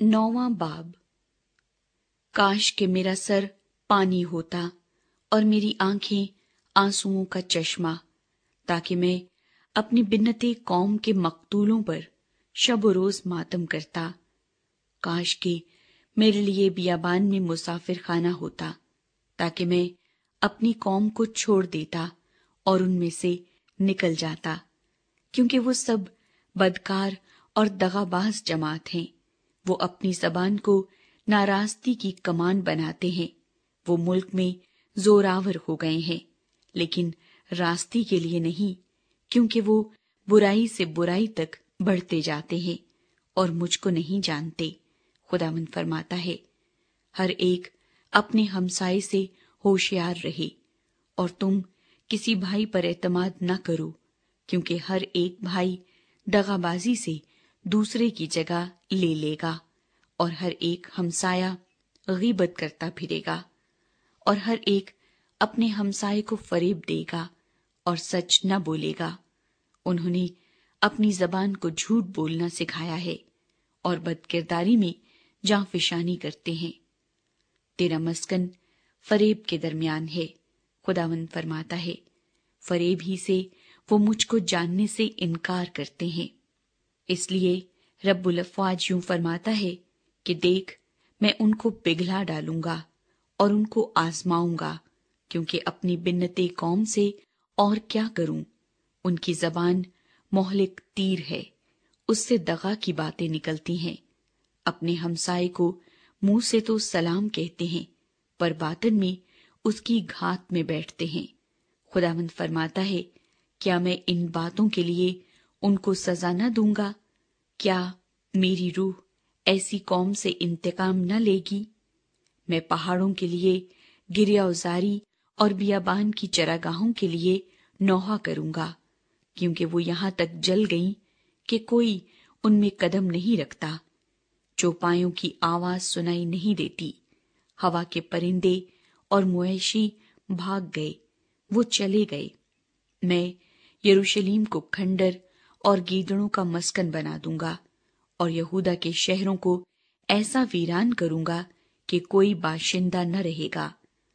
9واں باب۔ کاش کہ میرا سر پانی ہوتا اور میری آنکھیں آنسوؤں کا چشمہ، تاکہ میں اپنی بنت قوم کے مقتولوں پر شب و روز ماتم کرتا۔ کاش کہ میرے لیے بیابان میں مسافر خانہ ہوتا، تاکہ میں اپنی قوم کو چھوڑ دیتا اور ان میں سے نکل جاتا، کیونکہ وہ سب بدکار اور دغاباز جماعت ہیں۔ وہ اپنی زبان کو ناراستی کی کمان بناتے ہیں۔ وہ ملک میں زوراور ہو گئے ہیں، لیکن راستی کے لیے نہیں، کیونکہ وہ برائی سے برائی تک بڑھتے جاتے ہیں اور مجھ کو نہیں جانتے۔ خداوند فرماتا ہے، ہر ایک اپنے ہمسائے سے ہوشیار رہے، اور تم کسی بھائی پر اعتماد نہ کرو، کیونکہ ہر ایک بھائی دغابازی سے دوسرے کی جگہ لے لے گا، اور ہر ایک ہمسایہ غیبت کرتا پھرے گا، اور ہر ایک اپنے ہمسائے کو فریب دے گا اور سچ نہ بولے گا۔ انہوں نے اپنی زبان کو جھوٹ بولنا سکھایا ہے اور بد کرداری میں جاں فشانی کرتے ہیں۔ تیرا مسکن فریب کے درمیان ہے، خداوند فرماتا ہے، فریب ہی سے وہ مجھ کو جاننے سے انکار کرتے ہیں۔ اس لیے رب الافواج یوں فرماتا ہے کہ دیکھ، میں ان کو پگھلا ڈالوں گا اور ان کو آزماؤں گا، کیونکہ اپنی بنت قوم سے اور کیا کروں؟ ان کی زبان مہلک تیر ہے، اس سے دغا کی باتیں نکلتی ہیں۔ اپنے ہمسائے کو منہ سے تو سلام کہتے ہیں، پر باطن میں اس کی گھات میں بیٹھتے ہیں۔ خداوند فرماتا ہے، کیا میں ان باتوں کے لیے ان کو سزا نہ دوں گا؟ کیا میری روح ایسی قوم سے انتقام نہ لے گی؟ میں پہاڑوں کے لیے گریہ ازاری اور بیابان کی چراگاہوں کے لیے نوحہ کروں گا، کیونکہ وہ یہاں تک جل گئیں کہ کوئی ان میں قدم نہیں رکھتا۔ چوپایوں کی آواز سنائی نہیں دیتی۔ ہوا کے پرندے اور مویشی بھاگ گئے، وہ چلے گئے۔ میں یروشلیم کو کھنڈر اور گیدڑوں کا مسکن بنا دوں گا، اور یہودا کے شہروں کو ایسا ویران کروں گا کہ کوئی باشندہ نہ رہے گا۔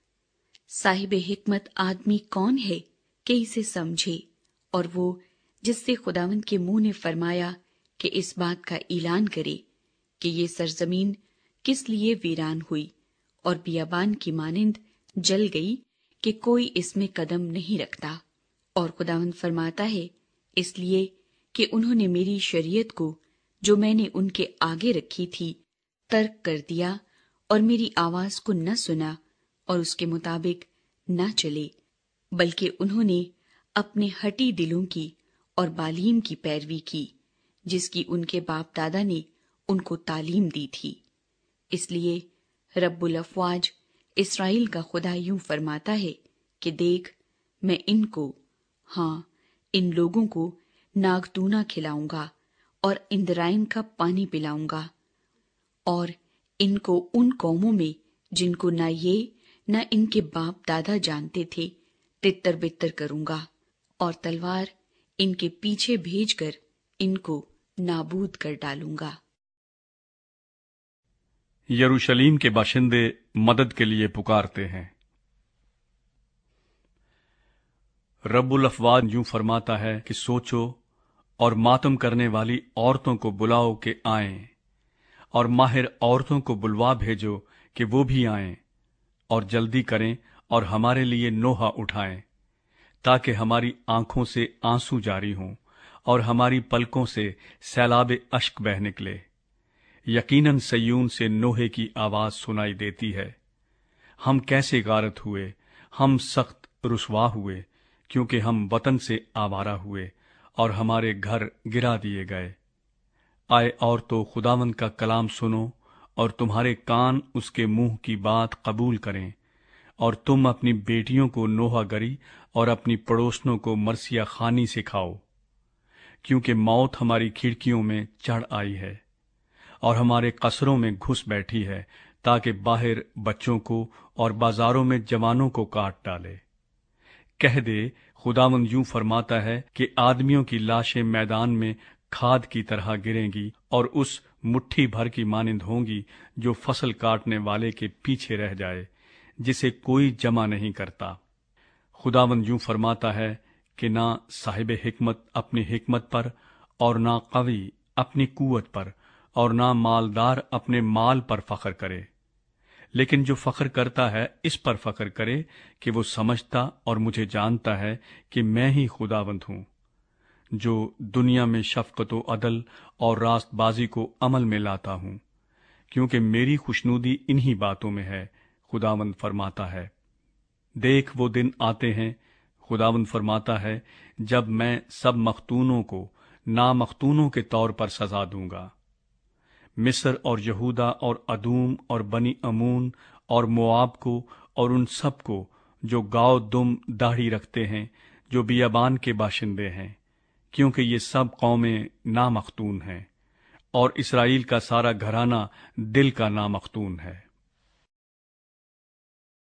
صاحب حکمت آدمی کون ہے کہ اسے سمجھے؟ اور وہ جس سے خداوند کے منہ نے فرمایا کہ اس بات کا اعلان کرے کہ یہ سرزمین کس لیے ویران ہوئی اور بیابان کی مانند جل گئی کہ کوئی اس میں قدم نہیں رکھتا۔ اور خداوند فرماتا ہے، اس لیے کہ انہوں نے میری شریعت کو جو میں نے ان کے آگے رکھی تھی ترک کر دیا، اور میری آواز کو نہ سنا اور اس کے مطابق نہ چلے، بلکہ انہوں نے اپنے ہٹی دلوں کی اور بالیم کی پیروی کی، جس کی ان کے باپ دادا نے ان کو تعلیم دی تھی۔ اس لیے رب الافواج اسرائیل کا خدا یوں فرماتا ہے کہ دیکھ، میں ان کو، ہاں ان لوگوں کو ناگدونا کھلاؤں گا اور اندرائن کا پانی پلاؤں گا، اور ان کو ان قوموں میں جن کو نہ یہ نہ ان کے باپ دادا جانتے تھے تتر بتر کروں گا، اور تلوار ان کے پیچھے بھیج کر ان کو نابود کر ڈالوں گا۔ یروشلیم کے باشندے مدد کے لیے پکارتے ہیں۔ رب الافواج یوں فرماتا ہے کہ سوچو اور ماتم کرنے والی عورتوں کو بلاؤ کہ آئیں، اور ماہر عورتوں کو بلوا بھیجو کہ وہ بھی آئیں، اور جلدی کریں اور ہمارے لیے نوحہ اٹھائیں، تاکہ ہماری آنکھوں سے آنسو جاری ہوں اور ہماری پلکوں سے سیلاب اشک بہہ نکلے۔ یقیناً سیون سے نوحے کی آواز سنائی دیتی ہے، ہم کیسے غارت ہوئے، ہم سخت رسوا ہوئے، کیونکہ ہم وطن سے آوارہ ہوئے اور ہمارے گھر گرا دیے گئے۔ آئے عورتوں، خداوند کا کلام سنو، اور تمہارے کان اس کے منہ کی بات قبول کریں، اور تم اپنی بیٹیوں کو نوحہ گری اور اپنی پڑوسنوں کو مرثیہ خوانی سکھاؤ، کیونکہ موت ہماری کھڑکیوں میں چڑھ آئی ہے اور ہمارے قصروں میں گھس بیٹھی ہے، تاکہ باہر بچوں کو اور بازاروں میں جوانوں کو کاٹ ڈالے۔ کہہ دے، خداوند یوں فرماتا ہے کہ آدمیوں کی لاشیں میدان میں کھاد کی طرح گریں گی، اور اس مٹھی بھر کی مانند ہوں گی جو فصل کاٹنے والے کے پیچھے رہ جائے، جسے کوئی جمع نہیں کرتا۔ خداوند یوں فرماتا ہے کہ نہ صاحب حکمت اپنی حکمت پر، اور نہ قوی اپنی قوت پر، اور نہ مالدار اپنے مال پر فخر کرے، لیکن جو فخر کرتا ہے اس پر فخر کرے کہ وہ سمجھتا اور مجھے جانتا ہے کہ میں ہی خداوند ہوں، جو دنیا میں شفقت و عدل اور راست بازی کو عمل میں لاتا ہوں، کیونکہ میری خوشنودی انہی باتوں میں ہے، خداوند فرماتا ہے۔ دیکھ وہ دن آتے ہیں، خداوند فرماتا ہے، جب میں سب مختونوں کو نامختونوں کے طور پر سزا دوں گا۔ مصر اور یہودا اور ادوم اور بنی امون اور مواب کو اور ان سب کو جو گاؤ دم داڑھی رکھتے ہیں، جو بیابان کے باشندے ہیں، کیونکہ یہ سب قومیں نامختون ہیں، اور اسرائیل کا سارا گھرانہ دل کا نامختون ہے۔